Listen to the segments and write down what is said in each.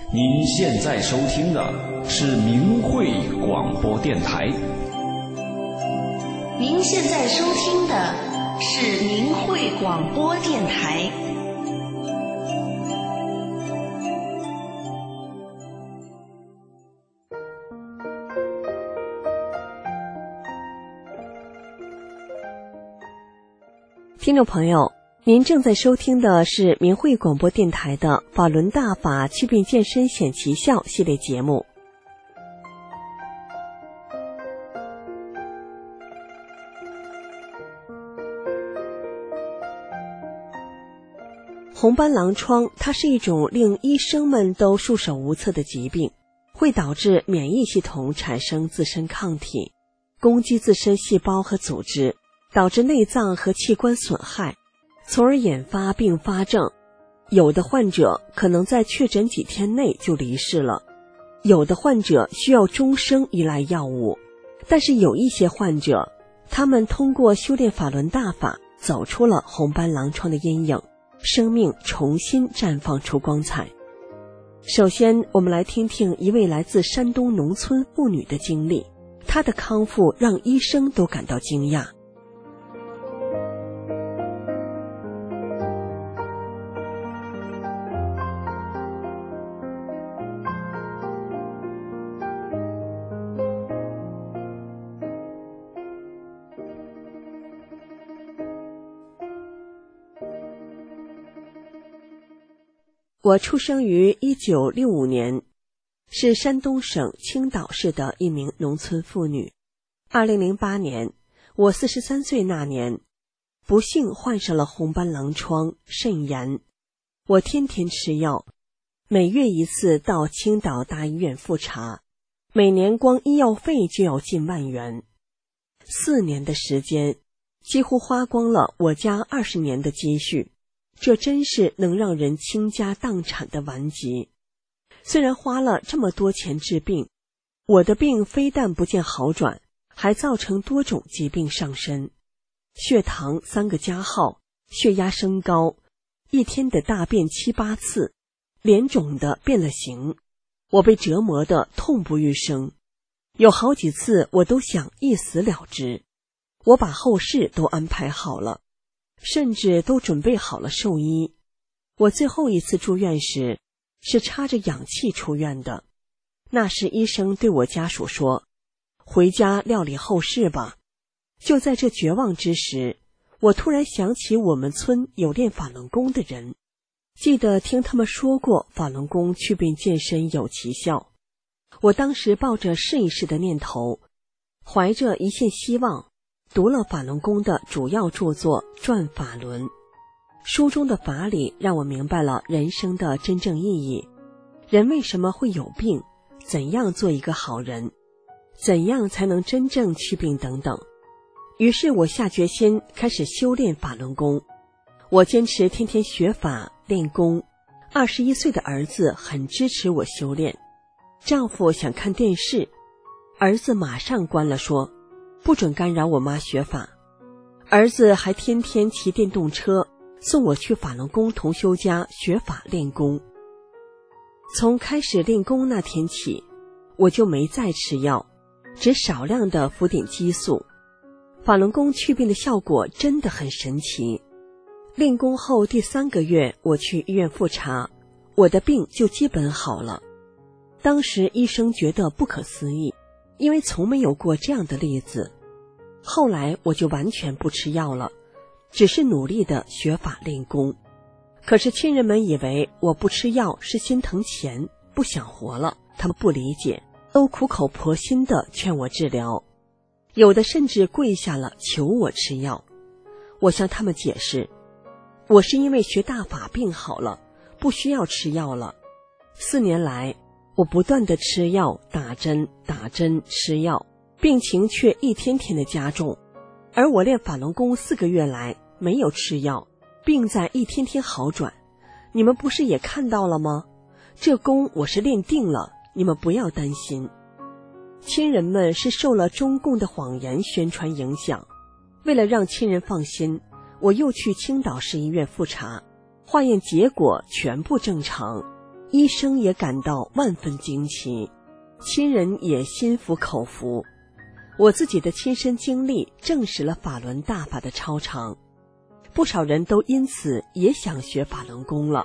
您现在收听的是明慧广播电台。 您现在收听的是明慧广播电台。 听众朋友，您正在收听的是明慧广播电台的法轮大法祛病健身显奇效系列节目。红斑狼疮，它是一种令医生们都束手无策的疾病，会导致免疫系统产生自身抗体，攻击自身细胞和组织，导致内脏和器官损害，从而引发并发症。有的患者可能在确诊几天内就离世了，有的患者需要终生依赖药物，但是有一些患者，他们通过修炼法轮大法，走出了红斑狼疮的阴影，生命重新绽放出光彩。首先，我们来听听一位来自山东农村妇女的经历，她的康复让医生都感到惊讶。我出生于1965年，是山东省青岛市的一名农村妇女。2008年，我43岁那年，不幸患上了红斑狼疮、肾炎。我天天吃药，每月一次到青岛大医院复查，每年光医药费就要近万元。4年的时间，几乎花光了我家20年的积蓄。这真是能让人倾家荡产的顽疾。虽然花了这么多钱治病，我的病非但不见好转，还造成多种疾病上身，血糖3个加号，血压升高，一天的大便7、8次，脸肿的变了形，我被折磨得痛不欲生，有好几次我都想一死了之。我把后事都安排好了，甚至都准备好了寿衣。我最后一次住院时，是插着氧气出院的。那时医生对我家属说，回家料理后事吧。就在这绝望之时，我突然想起我们村有练法轮功的人，记得听他们说过法轮功祛病健身有奇效。我当时抱着试一试的念头，怀着一线希望，读了法轮功的主要著作《转法轮》，书中的法理让我明白了人生的真正意义，人为什么会有病，怎样做一个好人，怎样才能真正祛病等等。于是我下决心开始修炼法轮功。我坚持天天学法练功。21岁的儿子很支持我修炼，丈夫想看电视，儿子马上关了，说不准干扰我妈学法。儿子还天天骑电动车送我去法轮功同修家学法练功。从开始练功那天起，我就没再吃药，只少量的服点激素。法轮功祛病的效果真的很神奇。练功后第3个月，我去医院复查，我的病就基本好了。当时医生觉得不可思议，因为从没有过这样的例子。后来我就完全不吃药了，只是努力的学法练功。可是亲人们以为我不吃药是心疼钱，不想活了，他们不理解，都苦口婆心的劝我治疗，有的甚至跪下了求我吃药。我向他们解释，我是因为学大法病好了，不需要吃药了。4年来，我不断的吃药、打针、吃药，病情却一天天的加重。而我练法轮功4个月来没有吃药，病在一天天好转。你们不是也看到了吗？这功我是练定了，你们不要担心。亲人们是受了中共的谎言宣传影响，为了让亲人放心，我又去青岛市医院复查，化验结果全部正常， 医生也感到万分惊奇，亲人也心服口服。我自己的亲身经历证实了法轮大法的超常，不少人都因此也想学法轮功了。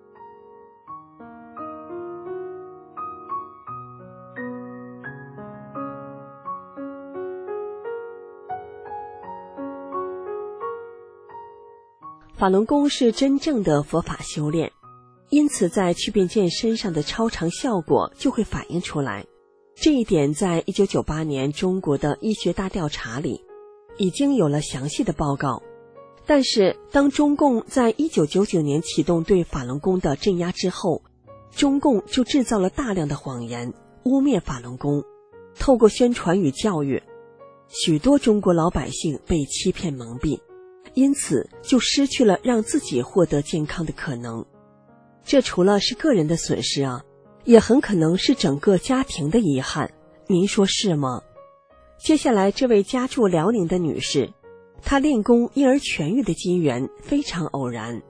法轮功是真正的佛法修炼，因此在祛病健身上的超常效果就会反映出来。这一点在1998年中国的医学大调查里已经有了详细的报告。但是当中共在1999年启动对法轮功的镇压之后，中共就制造了大量的谎言，污蔑法轮功，透过宣传与教育，许多中国老百姓被欺骗蒙蔽，因此就失去了让自己获得健康的可能。这除了是个人的损失啊，也很可能是整个家庭的遗憾，您说是吗？接下来这位家住辽宁的女士，她练功因而痊愈的机缘非常偶然。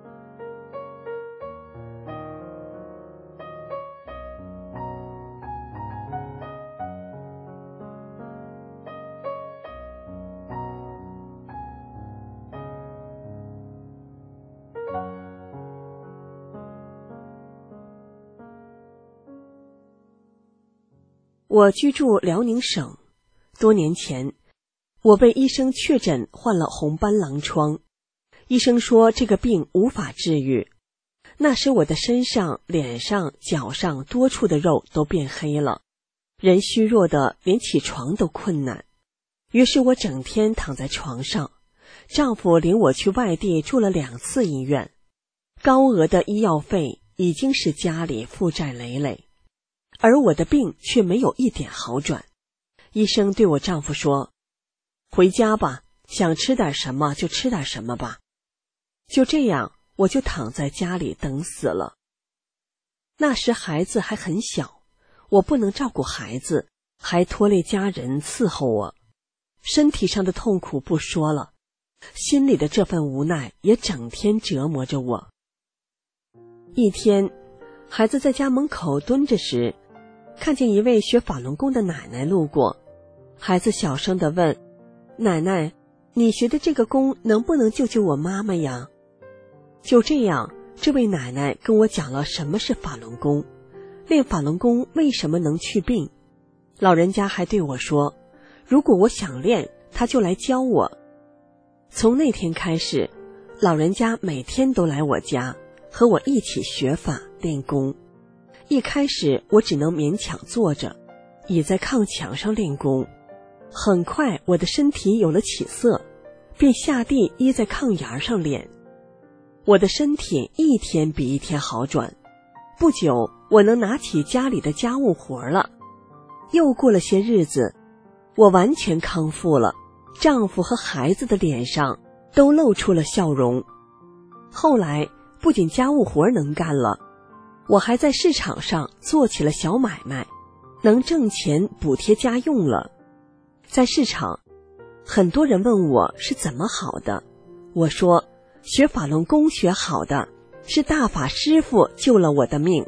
我居住辽宁省，多年前我被医生确诊患了红斑狼疮，医生说这个病无法治愈。那时我的身上、脸上、脚上多处的肉都变黑了，人虚弱的连起床都困难。于是我整天躺在床上，丈夫领我去外地住了2次医院，高额的医药费已经使家里负债累累。而我的病却没有一点好转。医生对我丈夫说，回家吧，想吃点什么就吃点什么吧。就这样，我就躺在家里等死了。那时孩子还很小，我不能照顾孩子，还拖累家人伺候我。身体上的痛苦不说了，心里的这份无奈也整天折磨着我。一天，孩子在家门口蹲着时，看见一位学法轮功的奶奶路过，孩子小声地问，奶奶，你学的这个功能不能救救我妈妈呀？就这样，这位奶奶跟我讲了什么是法轮功，练法轮功为什么能祛病。老人家还对我说，如果我想练，他就来教我。从那天开始，老人家每天都来我家，和我一起学法练功。一开始我只能勉强坐着，倚在炕墙上练功。很快我的身体有了起色，便下地依在炕沿上练。我的身体一天比一天好转，不久我能拿起家里的家务活了。又过了些日子，我完全康复了，丈夫和孩子的脸上都露出了笑容。后来不仅家务活能干了，我还在市场上做起了小买卖，能挣钱补贴家用了。在市场，很多人问我是怎么好的，我说学法轮功学好的，是大法师父救了我的命。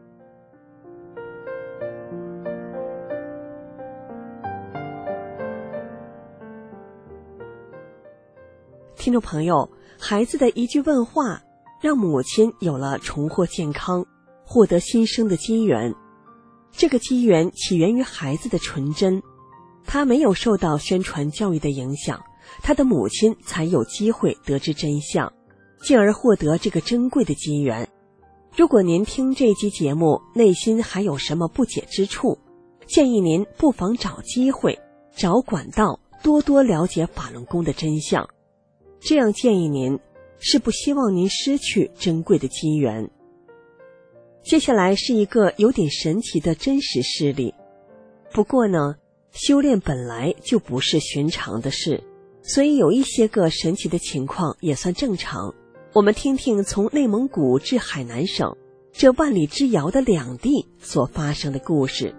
听众朋友，孩子的一句问话，让母亲有了重获健康、获得新生的机缘。这个机缘起源于孩子的纯真，他没有受到宣传教育的影响，他的母亲才有机会得知真相，进而获得这个珍贵的机缘。如果您听这期节目内心还有什么不解之处，建议您不妨找机会、找管道，多多了解法轮功的真相。这样建议您，是不希望您失去珍贵的机缘。接下来是一个有点神奇的真实事例。不过呢，修炼本来就不是寻常的事，所以有一些个神奇的情况也算正常。我们听听从内蒙古至海南省这万里之遥的两地所发生的故事。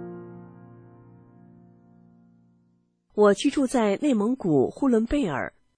我居住在内蒙古呼伦贝尔，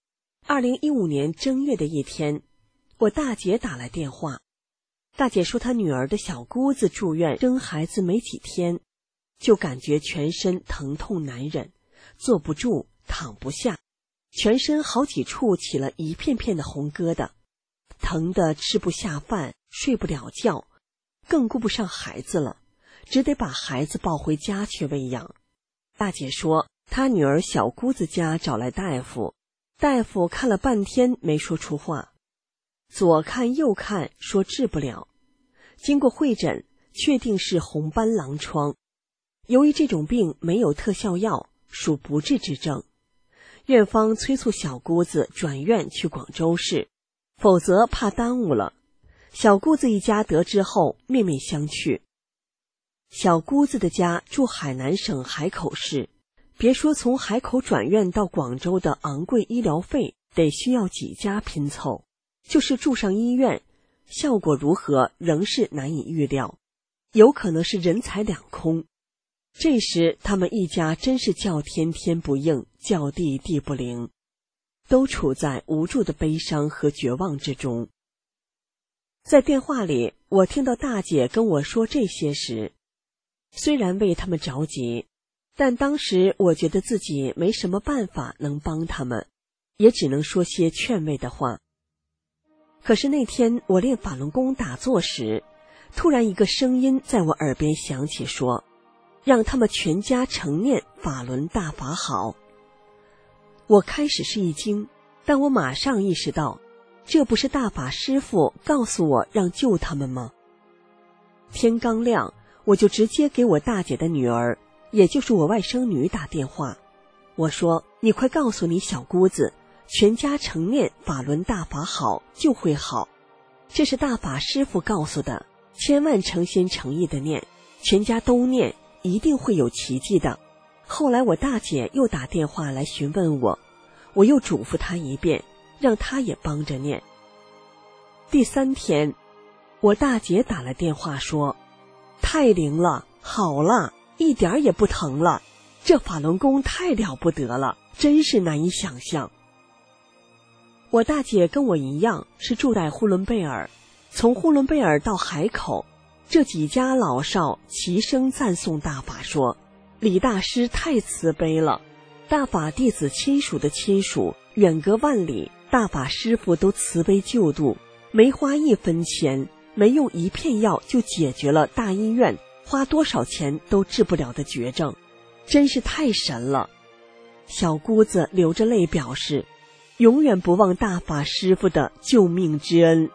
2015年正月的一天，我大姐打来电话。大姐说她女儿的小姑子住院生孩子没几天，就感觉全身疼痛难忍，坐不住，躺不下，全身好几处起了一片片的红疙瘩，疼得吃不下饭，睡不了觉，更顾不上孩子了，只得把孩子抱回家去喂养。大姐说她女儿小姑子家找来大夫，大夫看了半天没说出话，左看右看说治不了。经过会诊，确定是红斑狼疮。由于这种病没有特效药，属不治之症。院方催促小姑子转院去广州市，否则怕耽误了。小姑子一家得知后面面相觑。小姑子的家住海南省海口市，别说从海口转院到广州的昂贵医疗费得需要几家拼凑，就是住上医院，效果如何仍是难以预料，有可能是人财两空。这时他们一家真是叫天天不应，叫地地不灵，都处在无助的悲伤和绝望之中。在电话里，我听到大姐跟我说这些时，虽然为他们着急，但当时我觉得自己没什么办法能帮他们，也只能说些劝慰的话。可是那天我练法轮功打坐时，突然一个声音在我耳边响起，说让他们全家承念法轮大法好。我开始是一惊，但我马上意识到，这不是大法师父告诉我让救他们吗？天刚亮，我就直接给我大姐的女儿，也就是我外甥女打电话。我说，你快告诉你小姑子，全家承念法轮大法好就会好，这是大法师父告诉的，千万诚心诚意的念，全家都念，一定会有奇迹的。后来我大姐又打电话来询问我，我又嘱咐她一遍，让她也帮着念。第3天，我大姐打来电话说，太灵了，好了，一点也不疼了，这法轮功太了不得了，真是难以想象。我大姐跟我一样是住在呼伦贝尔，从呼伦贝尔到海口，这几家老少齐声赞颂大法，说李大师太慈悲了，大法弟子亲属的亲属远隔万里，大法师父都慈悲救度，没花1分钱，没用1片药就解决了大医院花多少钱都治不了的绝症，真是太神了。小姑子流着泪表示，永远不忘大法师父的救命之恩。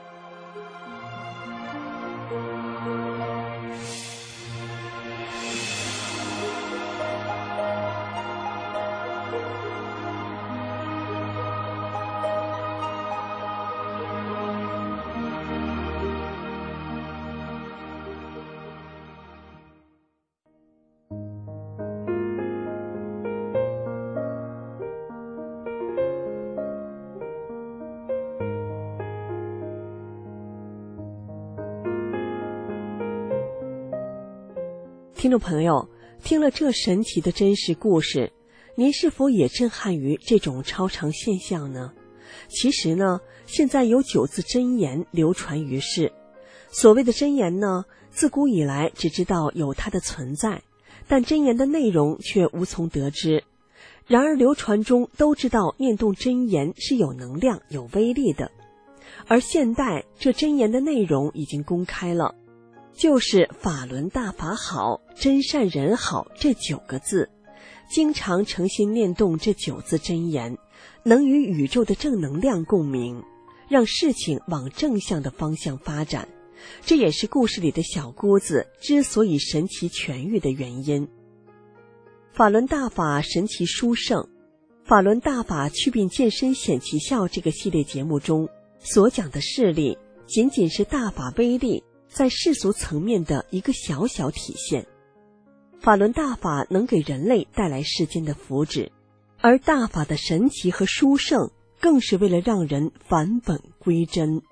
听众朋友，听了这神奇的真实故事，您是否也震撼于这种超常现象呢？其实呢，现在有9字真言流传于世。所谓的真言呢，自古以来只知道有它的存在，但真言的内容却无从得知。然而流传中都知道念动真言是有能量、有威力的。而现代这真言的内容已经公开了，就是法轮大法好，真善人好这9个字。经常诚心念动这9字真言，能与宇宙的正能量共鸣，让事情往正向的方向发展。这也是故事里的小姑子之所以神奇痊愈的原因。法轮大法神奇殊胜，法轮大法祛病健身显奇效这个系列节目中所讲的事例，仅仅是大法威力在世俗层面的一个小小体现。法轮大法能给人类带来世间的福祉，而大法的神奇和殊胜更是为了让人返本归真。